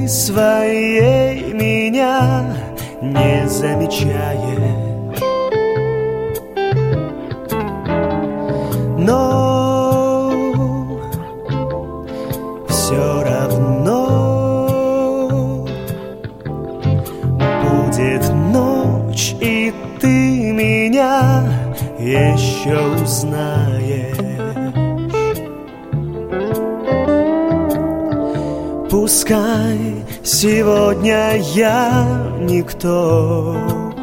своей меня не замечаешь, но все равно будет ночь, и ты меня еще узнаешь. Пускай сегодня я никто,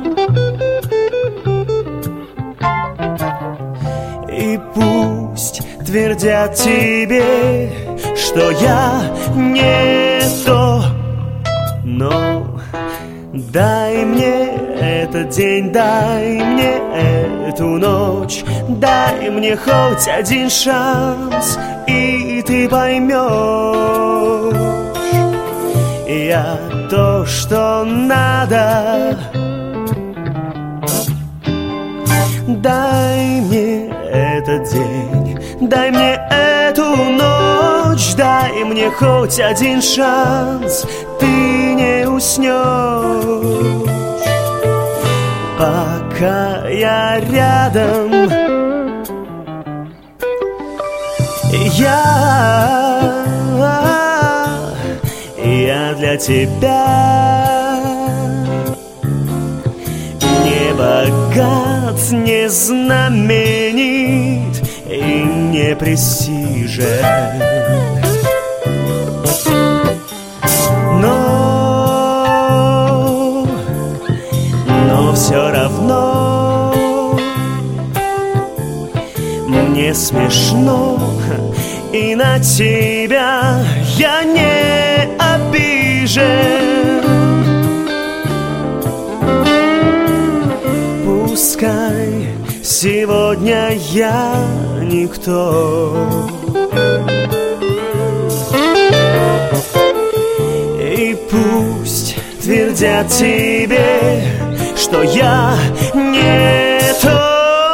и пусть твердят тебе, что я не то, но дай мне этот день, дай мне эту ночь, дай мне хоть один шанс, и ты поймешь, я то, что надо. Дай мне этот день, дай мне эту ночь, дай мне хоть один шанс, ты не уснешь, пока я рядом. Я для тебя не богат, не знаменит и не престижен, но все равно мне смешно, и на тебя я не обижен. Пускай сегодня я никто, и пусть твердят тебе, что я не то,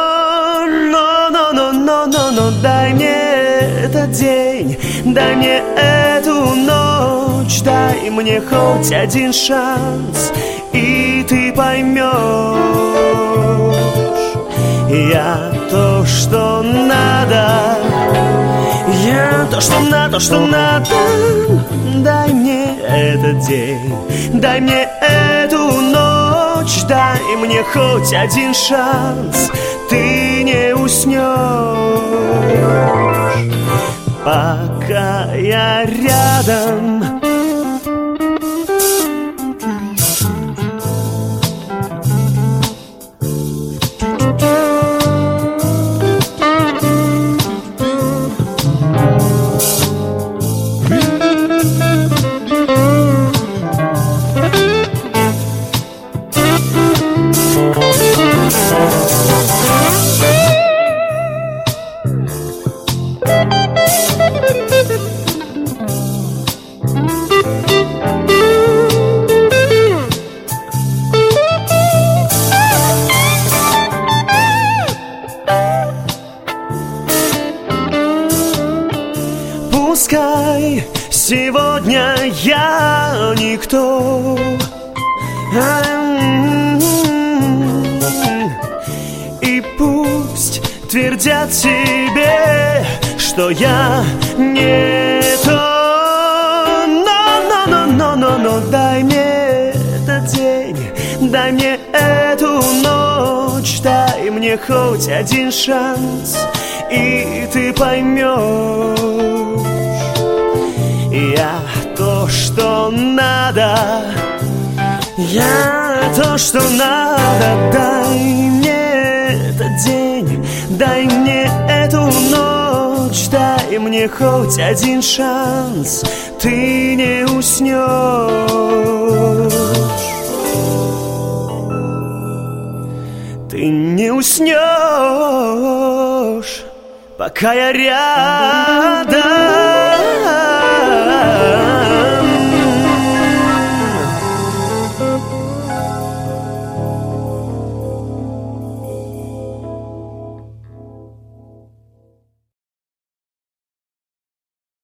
но дай мне этот день, дай мне эту ночь, дай мне хоть один шанс, и ты поймешь, я то, что надо, я то, что надо, что надо. Дай мне этот день, дай мне эту ночь, дай мне хоть один шанс, ты не уснешь, пока я рядом. Пускай сегодня я никто, и пусть твердят тебе, что я не то, но дай мне этот день, дай мне эту ночь, дай мне хоть один шанс, и ты поймешь, я то, что надо, я то, что надо. Дай мне этот день, дай мне эту ночь, дай мне хоть один шанс, ты не уснешь, ты не уснешь, пока я рядом.